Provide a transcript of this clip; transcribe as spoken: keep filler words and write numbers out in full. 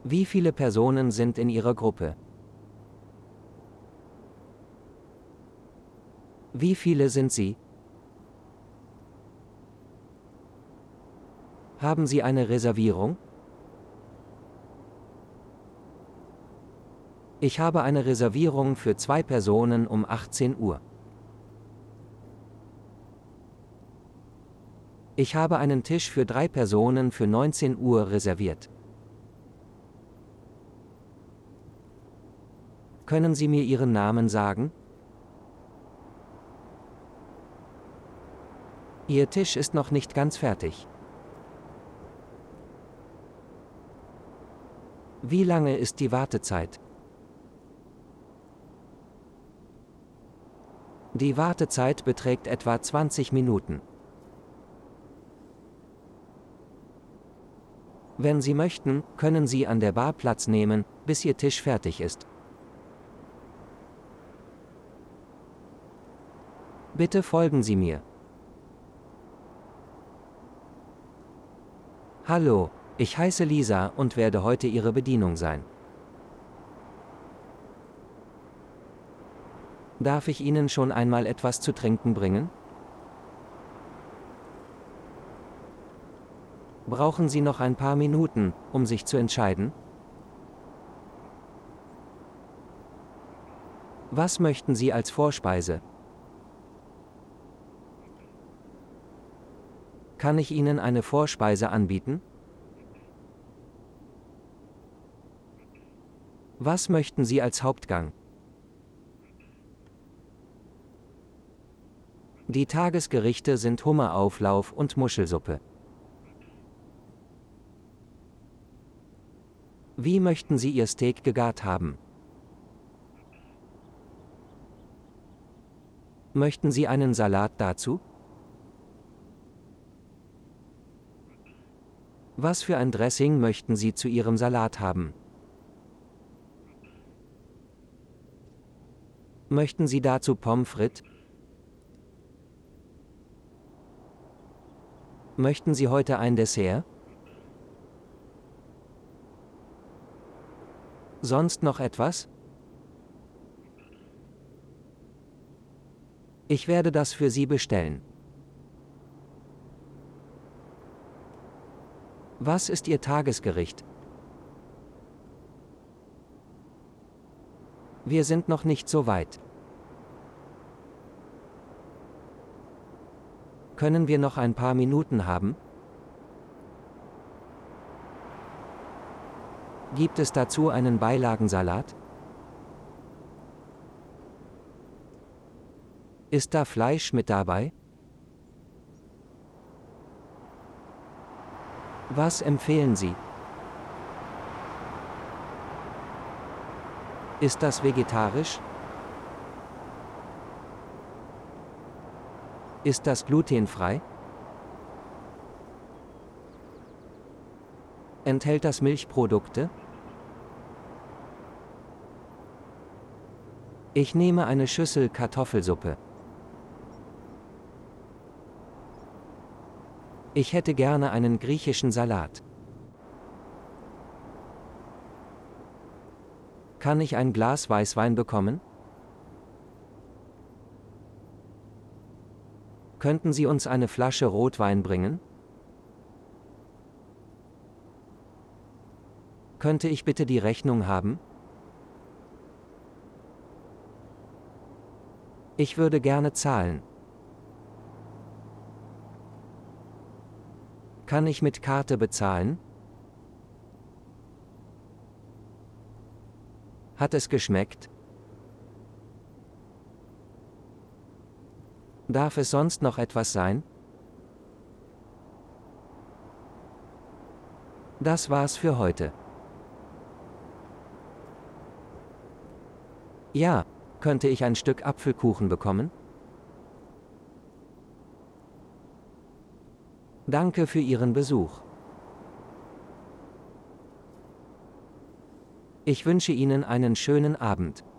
Wie viele Personen sind in Ihrer Gruppe? Wie viele sind Sie? Haben Sie eine Reservierung? Ich habe eine Reservierung für zwei Personen um achtzehn Uhr. Ich habe einen Tisch für drei Personen für neunzehn Uhr reserviert. Können Sie mir Ihren Namen sagen? Ihr Tisch ist noch nicht ganz fertig. Wie lange ist die Wartezeit? Die Wartezeit beträgt etwa zwanzig Minuten. Wenn Sie möchten, können Sie an der Bar Platz nehmen, bis Ihr Tisch fertig ist. Bitte folgen Sie mir. Hallo, ich heiße Lisa und werde heute Ihre Bedienung sein. Darf ich Ihnen schon einmal etwas zu trinken bringen? Brauchen Sie noch ein paar Minuten, um sich zu entscheiden? Was möchten Sie als Vorspeise? Kann ich Ihnen eine Vorspeise anbieten? Was möchten Sie als Hauptgang? Die Tagesgerichte sind Hummerauflauf und Muschelsuppe. Wie möchten Sie Ihr Steak gegart haben? Möchten Sie einen Salat dazu? Was für ein Dressing möchten Sie zu Ihrem Salat haben? Möchten Sie dazu Pommes frites? Möchten Sie heute ein Dessert? Sonst noch etwas? Ich werde das für Sie bestellen. Was ist Ihr Tagesgericht? Wir sind noch nicht so weit. Können wir noch ein paar Minuten haben? Gibt es dazu einen Beilagensalat? Ist da Fleisch mit dabei? Was empfehlen Sie? Ist das vegetarisch? Ist das glutenfrei? Enthält das Milchprodukte? Ich nehme eine Schüssel Kartoffelsuppe. Ich hätte gerne einen griechischen Salat. Kann ich ein Glas Weißwein bekommen? Könnten Sie uns eine Flasche Rotwein bringen? Könnte ich bitte die Rechnung haben? Ich würde gerne zahlen. Kann ich mit Karte bezahlen? Hat es geschmeckt? Darf es sonst noch etwas sein? Das war's für heute. Ja, könnte ich ein Stück Apfelkuchen bekommen? Danke für Ihren Besuch. Ich wünsche Ihnen einen schönen Abend.